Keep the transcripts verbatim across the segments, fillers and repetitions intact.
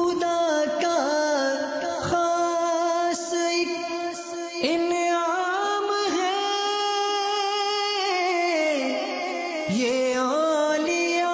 खुदा का खास एक इनाम है ये औलिया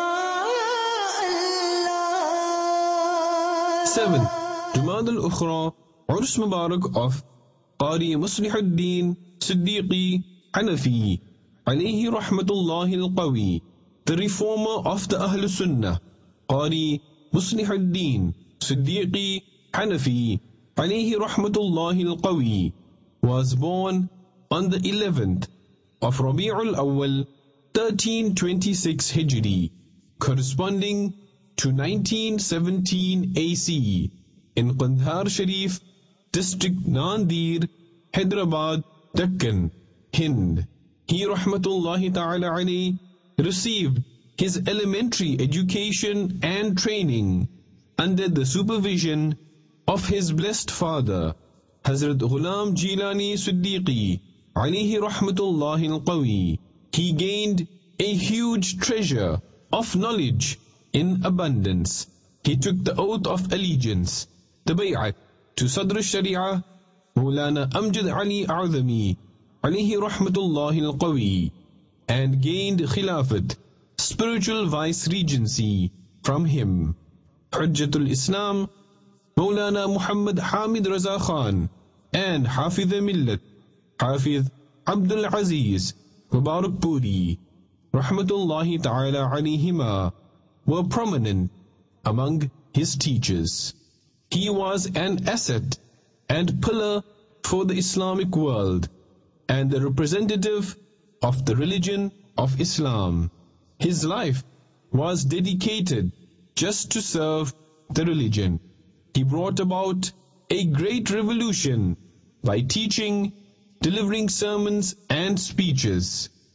अल्लाह। Seven. Jumad al-Ukhra, Urs Mubarak of Qari Muslihuddin Siddiqi Hanafi, alayhi rahmatullahi al-Qawi, the reformer of the Ahl Sunnah, Qari Muslihuddin Siddiqi Hanafi, alayhi rahmatullahi al-Qawi, was born on the eleventh of Rabi'ul Awwal, thirteen twenty-six Hijri, corresponding to nineteen seventeen A C, in Qandhar Sharif, District Nandir, Hyderabad, Deccan, Hind. He rahmatullahi ta'ala alayhi received his elementary education and training under the supervision of his blessed father, Hazrat Ghulam Jilani Siddiqi, alayhi rahmatullahi al-Qawi. He gained a huge treasure of knowledge in abundance. He took the oath of allegiance, the bay'at, to Sadr al-Sharia, Maulana Amjad Ali A'zami, alayhi rahmatullahi al-Qawi, and gained Khilafat, spiritual vice-regency, from him. Hujjatul Islam, Maulana Muhammad Hamid Raza Khan, and Hafiz Millat, Hafiz Abdul Aziz Mubarak Puri, rahmatullahi ta'ala alayhima, were prominent among his teachers. He was an asset and pillar for the Islamic world and the representative of the religion of Islam. His life was dedicated just to serve the religion. He brought about a great revolution by teaching, delivering sermons and speeches.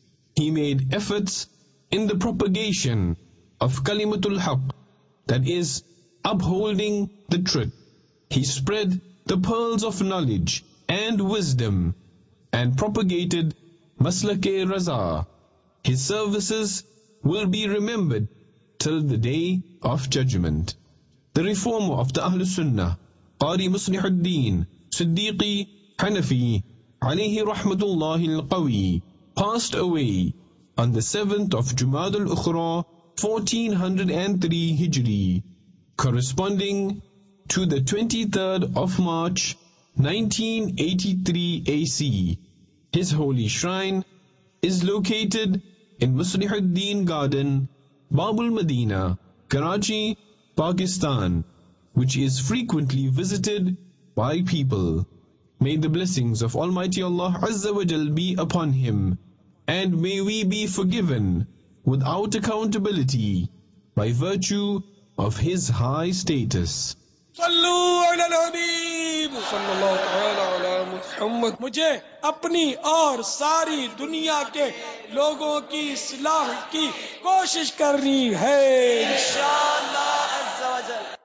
He made efforts in the propagation of Kalimatul Haqq, that is, upholding the truth. He spread the pearls of knowledge and wisdom and propagated Maslak-e Raza. His services will be remembered till the day of judgment. The reformer of the Ahl Sunnah, Qari Muslihuddin Siddiqi Hanafi, alayhi rahmatullahi al-Qawi, passed away on the seventh of Jumad al-Ukhra, fourteen oh three Hijri, corresponding to the twenty-third of March, nineteen eighty-three A C. His holy shrine is located in Muslihuddin Garden, Babul Medina, Karachi, Pakistan, which is frequently visited by people. May the blessings of Almighty Allah Azza wa Jal be upon him, and may we be forgiven without accountability by virtue of his high status. Sallu अलल हबीब सल्लल्लाहु तआला अला मुहम्मद। मुझे अपनी और सारी दुनिया के लोगों की इस्लाह की कोशिश करनी है इंशाअल्लाह अज़्ज़ा वजल।